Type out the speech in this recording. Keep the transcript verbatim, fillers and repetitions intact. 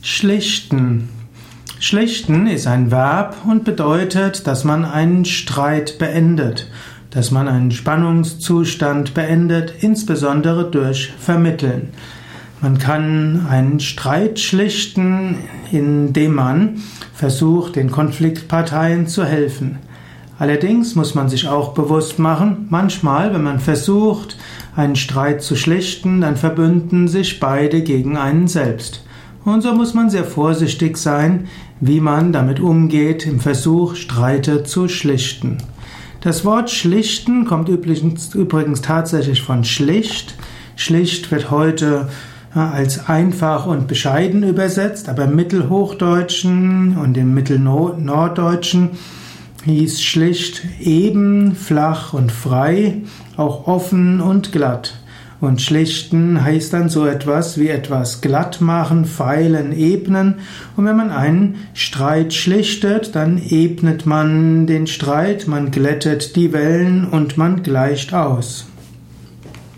Schlichten. Schlichten ist ein Verb und bedeutet, dass man einen Streit beendet, dass man einen Spannungszustand beendet, insbesondere durch Vermitteln. Man kann einen Streit schlichten, indem man versucht, den Konfliktparteien zu helfen. Allerdings muss man sich auch bewusst machen, manchmal, wenn man versucht, einen Streit zu schlichten, dann verbünden sich beide gegen einen selbst. Und so muss man sehr vorsichtig sein, wie man damit umgeht, im Versuch, Streite zu schlichten. Das Wort schlichten kommt übrigens, übrigens tatsächlich von schlicht. Schlicht wird heute als einfach und bescheiden übersetzt, aber im Mittelhochdeutschen und im Mittelnorddeutschen hieß schlicht eben, flach und frei, auch offen und glatt. Und schlichten heißt dann so etwas wie etwas glatt machen, feilen, ebnen. Und wenn man einen Streit schlichtet, dann ebnet man den Streit, man glättet die Wellen und man gleicht aus.